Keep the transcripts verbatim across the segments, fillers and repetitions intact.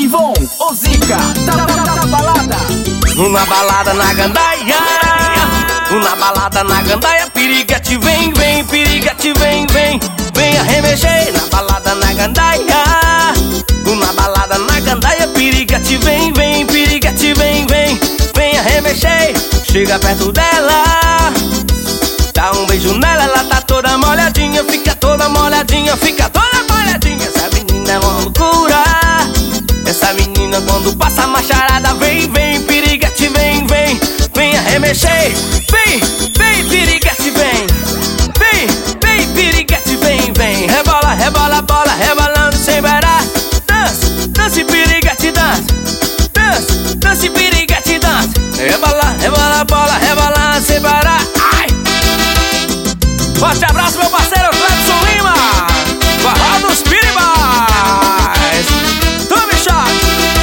Ivon, o Zica, da, da, da, da balada. Na balada na gandaia, na balada na gandaia, piriguete vem, vem, piriguete vem, vem, vem arremexer. Na balada na gandaia, na balada na gandaia, piriguete vem, vem, piriguete vem, vem, vem arremexer. Chega perto dela, dá um beijo nela, ela tá toda molhadinha, fica toda molhadinha, fica toda molhadinha. Essa menina é uma loucura. Essa menina quando passa a macharada vem, vem, piriguete vem, vem, vem arremexer. Vem, vem, piriguete vem, vem, vem, piriguete vem, vem. Rebola, rebola, bola, rebolando sem parar. Dança, dança, piriguete, dança. Dança, dança, piriguete, dança. Rebola, rebola, bola, rebolando sem parar. Ai! Forte abraço, meu parceiro Clepson Lima, Forró dos Piribais. Tome shot.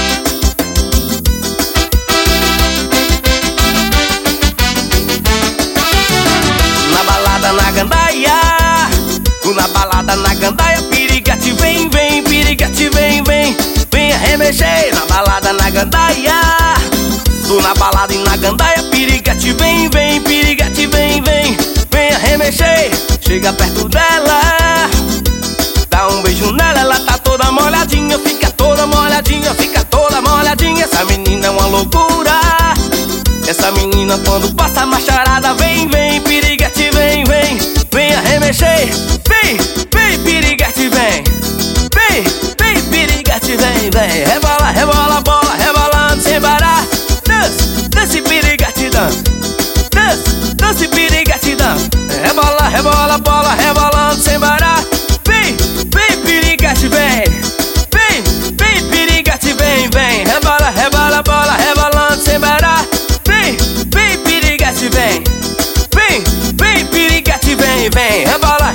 Na balada na gandaia, na balada na gandaia, piriguete vem, vem, piriguete vem, vem, vem arremexer. Na balada na gandaia, tô na balada e na gandaia, piriguete vem, vem, piriguete vem, vem, vem arremexer. Chega perto dela, dá um beijo nela, ela tá toda molhadinha, fica toda molhadinha, fica toda molhadinha. Essa menina é uma loucura. Essa menina quando passa a macharada vem, vem, piriguete vem, vem, vem arremexer. Vem, vem, piriguete vem, vem, vem, piriguete vem, vem. Rebola, rebola, bola, rebolando sem parar. Dança, dança, piriguete dança. Dança, dança, piriguete dança. Rebola, rebola, bola, rebolando sem parar. Vem, vem, piriguete vem, vem, vem, piriguete vem, vem. Rebola, rebola, bola, rebolando sem parar. Vem, vem, piriguete vem, vem, vem, piriguete vem, vem. Rebola,